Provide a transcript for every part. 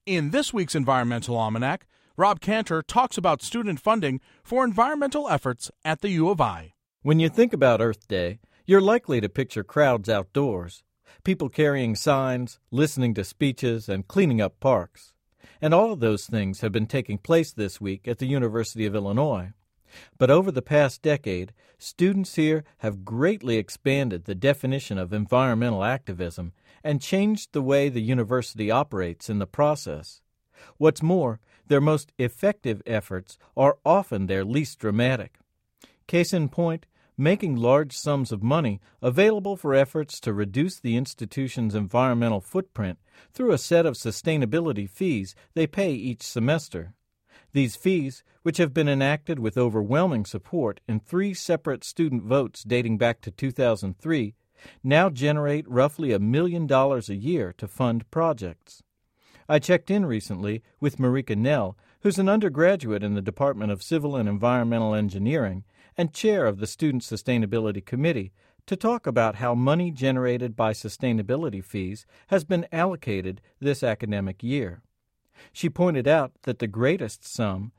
In this week's Environmental Almanac, Rob Cantor talks about student funding for environmental efforts at the U of I. When you think about Earth Day, you're likely to picture crowds outdoors, people carrying signs, listening to speeches, and cleaning up parks. And all of those things have been taking place this week at the University of Illinois. But over the past decade, students here have greatly expanded the definition of environmental activism and changed the way the university operates in the process. What's more, their most effective efforts are often their least dramatic. Case in point, making large sums of money available for efforts to reduce the institution's environmental footprint through a set of sustainability fees they pay each semester. These fees, which have been enacted with overwhelming support in 3 separate student votes dating back to 2003, now generate roughly $1 million a year to fund projects. I checked in recently with Marika Nell, who's an undergraduate in the Department of Civil and Environmental Engineering and chair of the Student Sustainability Committee, to talk about how money generated by sustainability fees has been allocated this academic year. She pointed out that the greatest sum,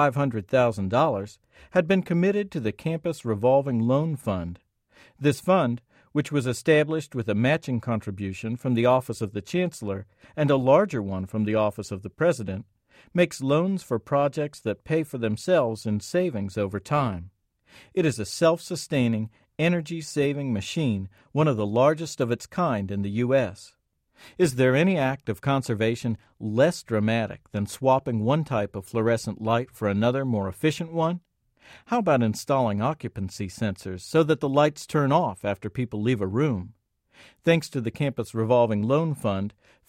$500,000, had been committed to the Campus Revolving Loan Fund. This fund, which was established with a matching contribution from the Office of the Chancellor and a larger one from the Office of the President, makes loans for projects that pay for themselves in savings over time. It is a self-sustaining, energy-saving machine, one of the largest of its kind in the U.S. Is there any act of conservation less dramatic than swapping one type of fluorescent light for another, more efficient one? How about installing occupancy sensors so that the lights turn off after people leave a room? Thanks to the Campus Revolving Loan Fund,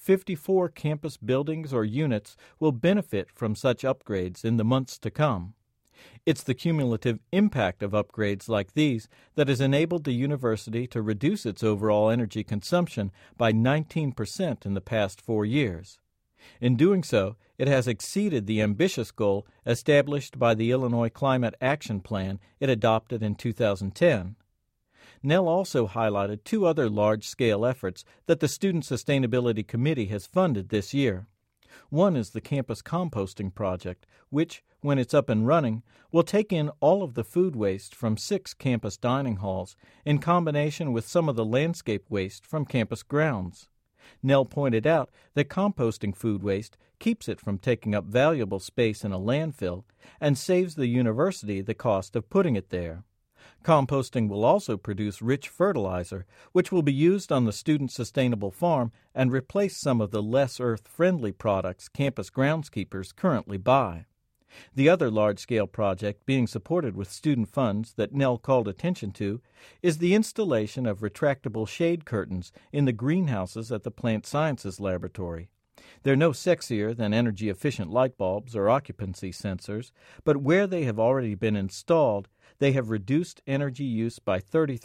54 campus buildings or units will benefit from such upgrades in the months to come. It's the cumulative impact of upgrades like these that has enabled the university to reduce its overall energy consumption by 19% in the past 4 years. In doing so, it has exceeded the ambitious goal established by the Illinois Climate Action Plan it adopted in 2010. Nell also highlighted 2 other large-scale efforts that the Student Sustainability Committee has funded this year. One is the Campus Composting Project, which, when it's up and running, will take in all of the food waste from 6 campus dining halls in combination with some of the landscape waste from campus grounds. Nell pointed out that composting food waste keeps it from taking up valuable space in a landfill and saves the university the cost of putting it there. Composting will also produce rich fertilizer, which will be used on the student sustainable farm and replace some of the less earth-friendly products campus groundskeepers currently buy. The other large-scale project being supported with student funds that Nell called attention to is the installation of retractable shade curtains in the greenhouses at the Plant Sciences Laboratory. They're no sexier than energy-efficient light bulbs or occupancy sensors, but where they have already been installed, they have reduced energy use by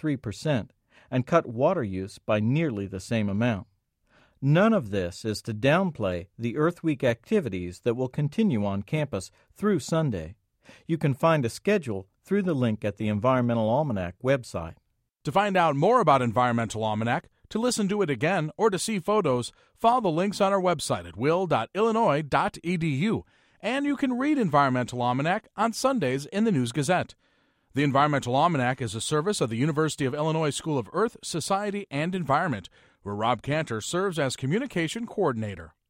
33% and cut water use by nearly the same amount. None of this is to downplay the Earth Week activities that will continue on campus through Sunday. You can find a schedule through the link at the Environmental Almanac website. To find out more about Environmental Almanac, to listen to it again, or to see photos, follow the links on our website at will.illinois.edu, and you can read Environmental Almanac on Sundays in the News-Gazette. The Environmental Almanac is a service of the University of Illinois School of Earth, Society, and Environment, where Rob Cantor serves as Communication Coordinator.